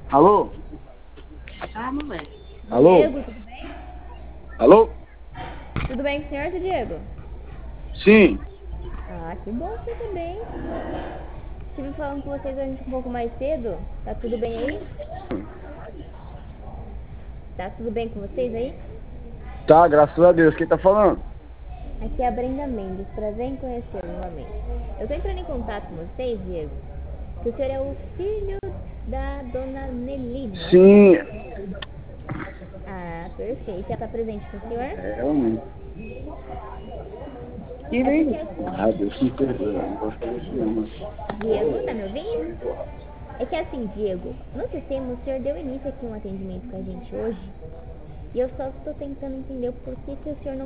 Alô? Ah, moleque. Alô? Diego, tudo bem? Alô? Tudo bem com o senhor, seu Diego? Sim. Ah, que bom que você tá bem. Estive falando com vocês hoje um pouco mais cedo. Tá tudo bem aí? Tá tudo bem com vocês aí? Tá, graças a Deus. Quem tá falando? Aqui é a Brenda Mendes, prazer em conhecê-lo novamente. Eu tô entrando em contato com vocês, Diego, que o senhor é o filho da dona Nelly, não é? Sim. Ah, perfeito. Já tá presente com o senhor? É, homem. É porque assim, Ah, Deus me perdoe. Não gosto disso não, mas... Diego, tá me ouvindo? É que assim, Diego, no sistema o senhor deu início aqui a um atendimento com a gente hoje. E eu só estou tentando entender o porquê que o senhor não